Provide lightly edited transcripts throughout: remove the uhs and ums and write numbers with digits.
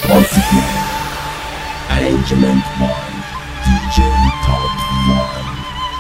موسیقی Arrangement by DJ Top One.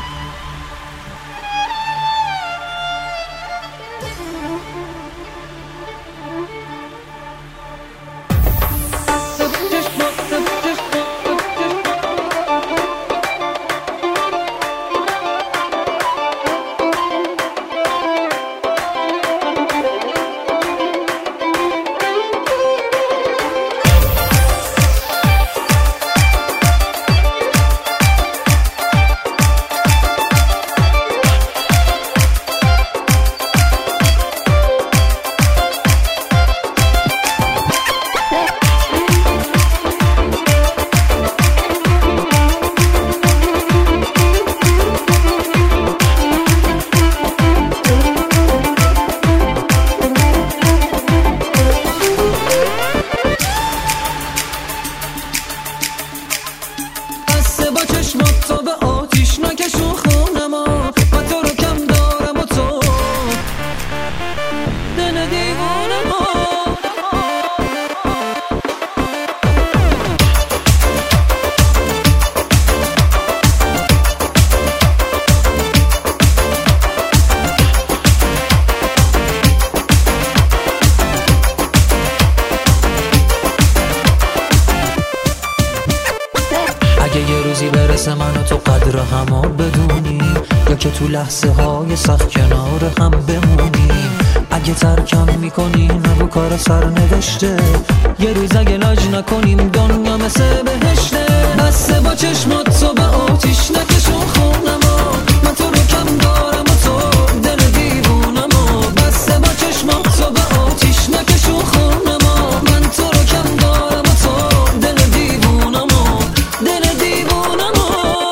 یه روزی برسه من و تو قدر همو بدونیم، یا که تو لحظه های سخت کنار هم بمونیم. اگه ترکم میکنی نگو کار سر نوشته، یه روز اگه لاج نکنیم دنیا مثل بهشته. بسته با چشمات تو به آتیش نکشون خونمو، من تو رو کم دارم و تو دل دیوونمو. بسته با چشمات تو به آتیش نکشون خونمو، من تو رو کم دارم و تو دل دیوونمو. دل دیوونمو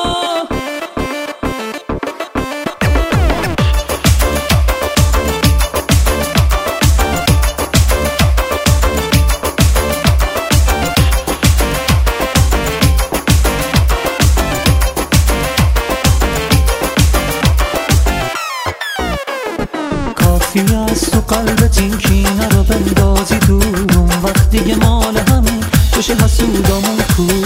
کافی از تو قلبت این کینه رو بندازی دون، وقتی یه مال همین بشه حسودامون کو.